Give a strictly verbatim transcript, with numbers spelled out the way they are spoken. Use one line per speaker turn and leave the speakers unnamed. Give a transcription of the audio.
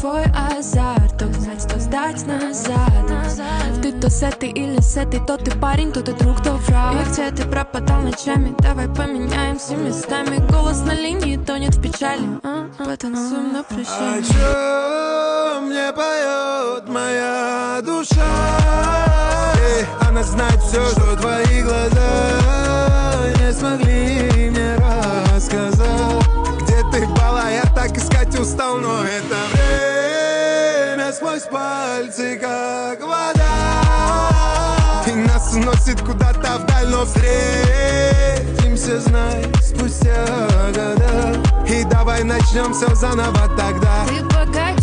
твой азарт. То гнать, то сдать назад. Ты то с этой или с этой, то ты парень, то ты друг, то враг. И где ты пропадал ночами? Давай поменяемся местами. Голос на линии тонет в печали. а -а, Потанцуем на прощание.
О чем мне поет моя душа? Эй, она знает все, что твои глаза не смогли мне рассказать. Где ты была, я так искать устал, но это время сквозь пальцы, как вода. И нас уносит куда-то вдаль, но встретимся, знай, спустя года. И давай начнем все заново тогда.
Ты пока